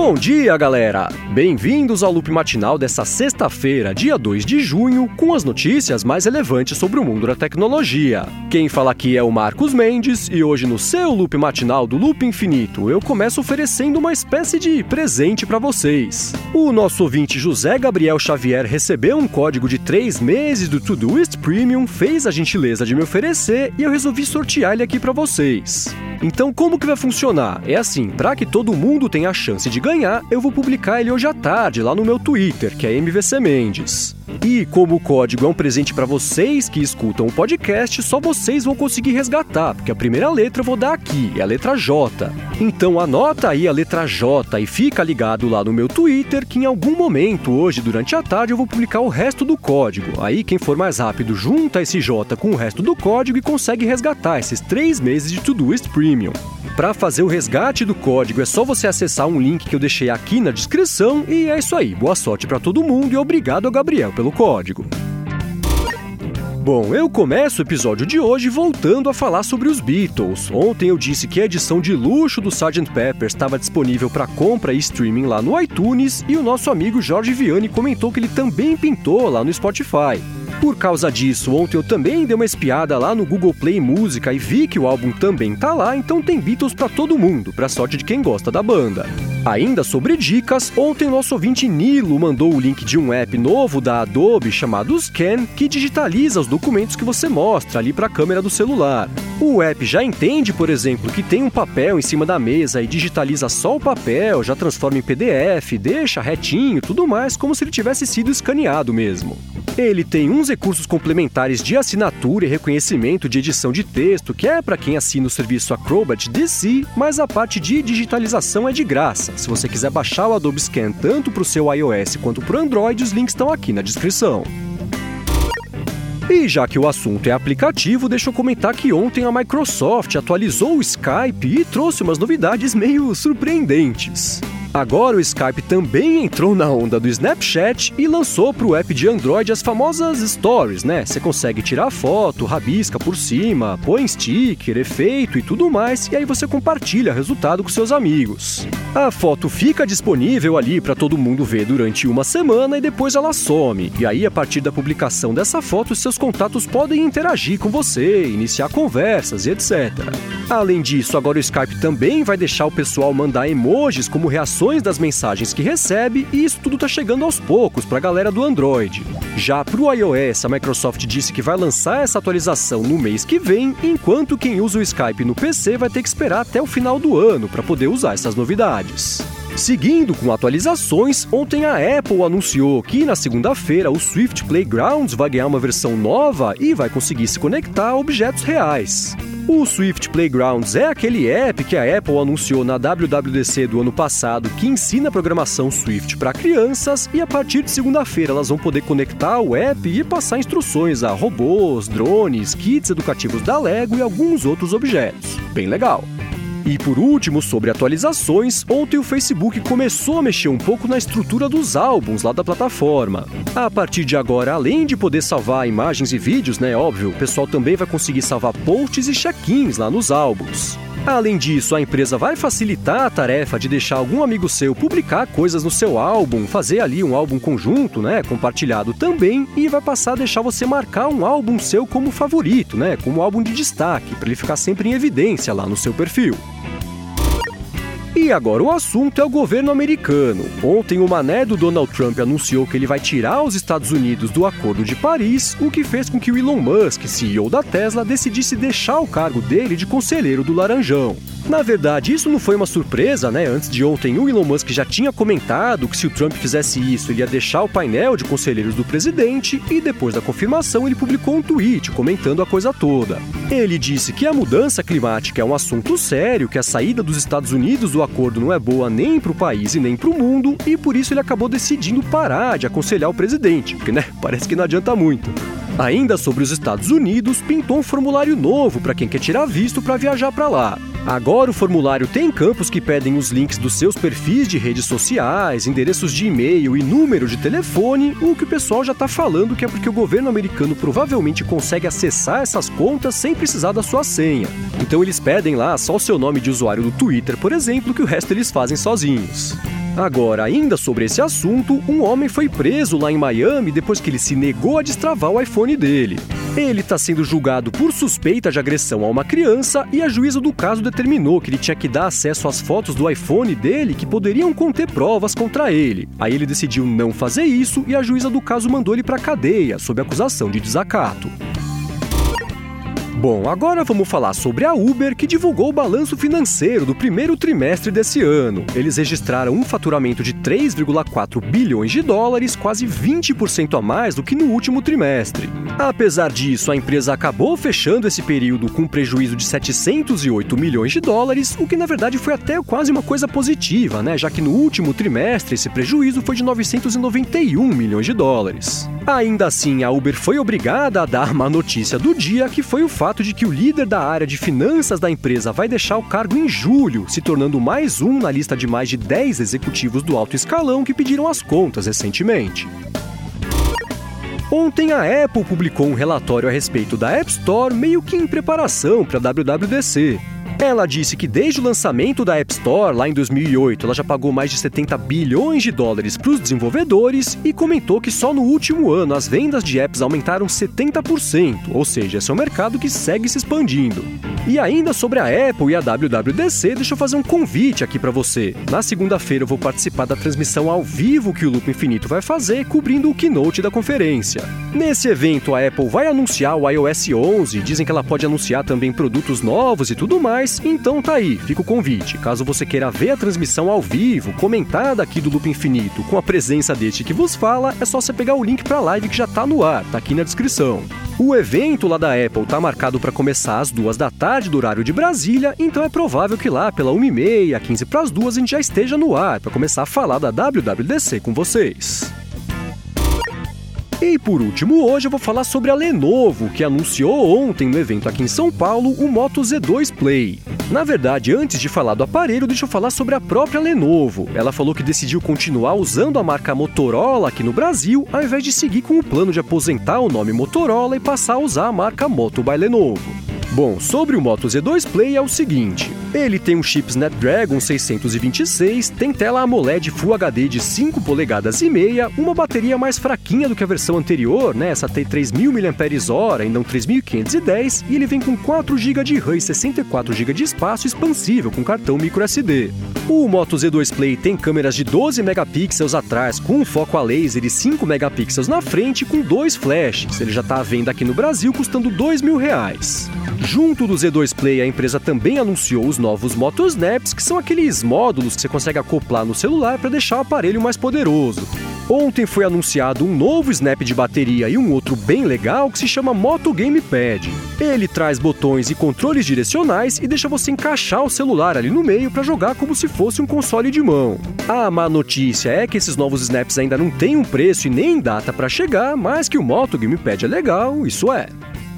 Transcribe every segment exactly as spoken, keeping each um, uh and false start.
Bom dia, galera! Bem-vindos ao Loop Matinal dessa sexta-feira, dia dois de junho, com as notícias mais relevantes sobre o mundo da tecnologia. Quem fala aqui é o Marcos Mendes e hoje no seu Loop Matinal do Loop Infinito eu começo oferecendo uma espécie de presente para vocês. O nosso ouvinte José Gabriel Xavier recebeu um código de três meses do Todoist Premium, fez a gentileza de me oferecer e eu resolvi sortear ele aqui para vocês. Então, como que vai funcionar? É assim, para que todo mundo tenha a chance de ganhar, eu vou publicar ele hoje à tarde lá no meu Twitter, que é M V C Mendes. E como o código é um presente para vocês que escutam o podcast, só vocês vão conseguir resgatar, porque a primeira letra eu vou dar aqui, é a letra J. Então anota aí a letra J e fica ligado lá no meu Twitter, que em algum momento hoje, durante a tarde, eu vou publicar o resto do código. Aí quem for mais rápido junta esse J com o resto do código e consegue resgatar esses três meses de Todoist Premium. Para fazer o resgate do código é só você acessar um link que eu deixei aqui na descrição e é isso aí, boa sorte para todo mundo e obrigado ao Gabriel pelo código. Bom, eu começo o episódio de hoje voltando a falar sobre os Beatles. Ontem eu disse que a edição de luxo do sergeant Pepper estava disponível para compra e streaming lá no iTunes e o nosso amigo Jorge Vianney comentou que ele também pintou lá no Spotify. Por causa disso, ontem eu também dei uma espiada lá no Google Play Música e vi que o álbum também tá lá, então tem Beatles pra todo mundo, pra sorte de quem gosta da banda. Ainda sobre dicas, ontem nosso ouvinte Nilo mandou o link de um app novo da Adobe chamado Scan, que digitaliza os documentos que você mostra ali para a câmera do celular. O app já entende, por exemplo, que tem um papel em cima da mesa e digitaliza só o papel, já transforma em P D F, deixa retinho, tudo mais, como se ele tivesse sido escaneado mesmo. Ele tem uns recursos complementares de assinatura e reconhecimento de edição de texto, que é para quem assina o serviço Acrobat D C, mas a parte de digitalização é de graça. Se você quiser baixar o Adobe Scan tanto para o seu iOS quanto para o Android, os links estão aqui na descrição. E já que o assunto é aplicativo, deixa eu comentar que ontem a Microsoft atualizou o Skype e trouxe umas novidades meio surpreendentes. Agora o Skype também entrou na onda do Snapchat e lançou para o app de Android as famosas Stories, né? Você consegue tirar foto, rabisca por cima, põe sticker, efeito e tudo mais, e aí você compartilha o resultado com seus amigos. A foto fica disponível ali para todo mundo ver durante uma semana e depois ela some. E aí, a partir da publicação dessa foto, seus contatos podem interagir com você, iniciar conversas e etcétera. Além disso, agora o Skype também vai deixar o pessoal mandar emojis como reação das mensagens que recebe, e isso tudo tá chegando aos poucos para a galera do Android. Já para o iOS, a Microsoft disse que vai lançar essa atualização no mês que vem, enquanto quem usa o Skype no P C vai ter que esperar até o final do ano para poder usar essas novidades. Seguindo com atualizações, ontem a Apple anunciou que na segunda-feira o Swift Playgrounds vai ganhar uma versão nova e vai conseguir se conectar a objetos reais. O Swift Playgrounds é aquele app que a Apple anunciou na W W D C do ano passado que ensina a programação Swift para crianças e a partir de segunda-feira elas vão poder conectar o app e passar instruções a robôs, drones, kits educativos da Lego e alguns outros objetos. Bem legal! E por último, sobre atualizações, ontem o Facebook começou a mexer um pouco na estrutura dos álbuns lá da plataforma. A partir de agora, além de poder salvar imagens e vídeos, né, óbvio, o pessoal também vai conseguir salvar posts e check-ins lá nos álbuns. Além disso, a empresa vai facilitar a tarefa de deixar algum amigo seu publicar coisas no seu álbum, fazer ali um álbum conjunto, né, compartilhado também, e vai passar a deixar você marcar um álbum seu como favorito, né, como álbum de destaque, para ele ficar sempre em evidência lá no seu perfil. E agora o assunto é o governo americano. Ontem o mané do Donald Trump anunciou que ele vai tirar os Estados Unidos do Acordo de Paris, o que fez com que o Elon Musk, C E O da Tesla, decidisse deixar o cargo dele de conselheiro do Laranjão. Na verdade, isso não foi uma surpresa, né? Antes de ontem, o Elon Musk já tinha comentado que se o Trump fizesse isso, ele ia deixar o painel de conselheiros do presidente e depois da confirmação ele publicou um tweet comentando a coisa toda. Ele disse que a mudança climática é um assunto sério, que a saída dos Estados Unidos do acordo não é boa nem para o país e nem para o mundo e por isso ele acabou decidindo parar de aconselhar o presidente, porque, né, parece que não adianta muito. Ainda sobre os Estados Unidos, pintou um formulário novo para quem quer tirar visto para viajar para lá. Agora o formulário tem campos que pedem os links dos seus perfis de redes sociais, endereços de e-mail e número de telefone, o que o pessoal já está falando que é porque o governo americano provavelmente consegue acessar essas contas sem precisar da sua senha. Então eles pedem lá só o seu nome de usuário do Twitter, por exemplo, que o resto eles fazem sozinhos. Agora, ainda sobre esse assunto, um homem foi preso lá em Miami depois que ele se negou a destravar o iPhone dele. Ele está sendo julgado por suspeita de agressão a uma criança e a juíza do caso determinou que ele tinha que dar acesso às fotos do iPhone dele que poderiam conter provas contra ele. Aí ele decidiu não fazer isso e a juíza do caso mandou ele para a cadeia, sob acusação de desacato. Bom, agora vamos falar sobre a Uber, que divulgou o balanço financeiro do primeiro trimestre desse ano. Eles registraram um faturamento de três vírgula quatro bilhões de dólares, quase vinte por cento a mais do que no último trimestre. Apesar disso, a empresa acabou fechando esse período com um prejuízo de setecentos e oito milhões de dólares, o que na verdade foi até quase uma coisa positiva, né? Já que no último trimestre esse prejuízo foi de novecentos e noventa e um milhões de dólares. Ainda assim, a Uber foi obrigada a dar uma notícia do dia, que foi o fato de que o líder da área de finanças da empresa vai deixar o cargo em julho, se tornando mais um na lista de mais de dez executivos do alto escalão que pediram as contas recentemente. Ontem a Apple publicou um relatório a respeito da App Store, meio que em preparação para a W W D C. Ela disse que desde o lançamento da App Store, lá em dois mil e oito, ela já pagou mais de setenta bilhões de dólares para os desenvolvedores e comentou que só no último ano as vendas de apps aumentaram setenta por cento, ou seja, esse é um mercado que segue se expandindo. E ainda sobre a Apple e a W W D C, deixa eu fazer um convite aqui para você. Na segunda-feira eu vou participar da transmissão ao vivo que o Loop Infinito vai fazer, cobrindo o keynote da conferência. Nesse evento, a Apple vai anunciar o iOS onze, dizem que ela pode anunciar também produtos novos e tudo mais. Então tá aí, fica o convite. Caso você queira ver a transmissão ao vivo, comentada aqui do Loop Infinito, com a presença deste que vos fala, é só você pegar o link pra live que já tá no ar, tá aqui na descrição. O evento lá da Apple tá marcado para começar às duas da tarde do horário de Brasília, então é provável que lá pela uma e meia, quinze para as duas, a gente já esteja no ar para começar a falar da W W D C com vocês. E por último, hoje eu vou falar sobre a Lenovo, que anunciou ontem no evento aqui em São Paulo o Moto Z dois Play. Na verdade, antes de falar do aparelho, deixa eu falar sobre a própria Lenovo. Ela falou que decidiu continuar usando a marca Motorola aqui no Brasil, ao invés de seguir com o plano de aposentar o nome Motorola e passar a usar a marca Moto by Lenovo. Bom, sobre o Moto Z dois Play é o seguinte, ele tem um chip Snapdragon seiscentos e vinte e seis, tem tela AMOLED Full H D de cinco polegadas e meia, uma bateria mais fraquinha do que a versão anterior, né? Essa tem três mil miliampères-hora e não três mil quinhentos e dez, e ele vem com quatro gigas de RAM e sessenta e quatro gigas de espaço expansível com cartão micro S D. O Moto Z dois Play tem câmeras de doze megapixels atrás, com um foco a laser e cinco megapixels na frente, com dois flashes. Ele já está à venda aqui no Brasil custando dois mil reais. Junto do Z dois Play, a empresa também anunciou os novos Moto Snaps, que são aqueles módulos que você consegue acoplar no celular para deixar o aparelho mais poderoso. Ontem foi anunciado um novo snap de bateria e um outro bem legal que se chama Moto Gamepad. Ele traz botões e controles direcionais e deixa você encaixar o celular ali no meio para jogar como se fosse um console de mão. A má notícia é que esses novos snaps ainda não têm um preço e nem data para chegar, mas que o Moto Gamepad é legal, isso é.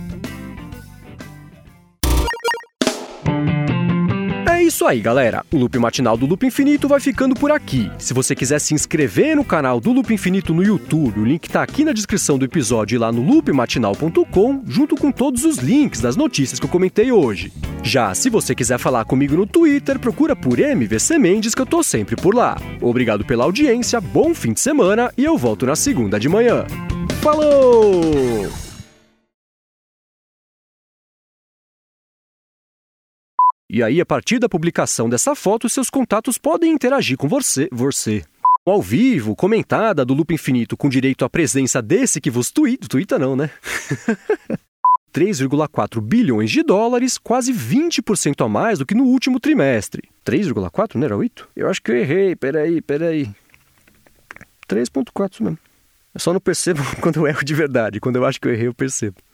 É isso aí, galera. O Loop Matinal do Loop Infinito vai ficando por aqui. Se você quiser se inscrever no canal do Loop Infinito no YouTube, o link tá aqui na descrição do episódio e lá no loop matinal ponto com, junto com todos os links das notícias que eu comentei hoje. Já se você quiser falar comigo no Twitter, procura por M V C Mendes, que eu tô sempre por lá. Obrigado pela audiência, bom fim de semana e eu volto na segunda de manhã. Falou! E aí, a partir da publicação dessa foto, seus contatos podem interagir com você, você. Ao vivo, comentada do Loop Infinito, com direito à presença desse que vos tuita, tuita não, né? três vírgula quatro bilhões de dólares, quase vinte por cento a mais do que no último trimestre. três vírgula quatro, não era oito? Eu acho que eu errei, peraí, peraí. três vírgula quatro mesmo. Eu só não percebo quando eu erro de verdade, quando eu acho que eu errei eu percebo.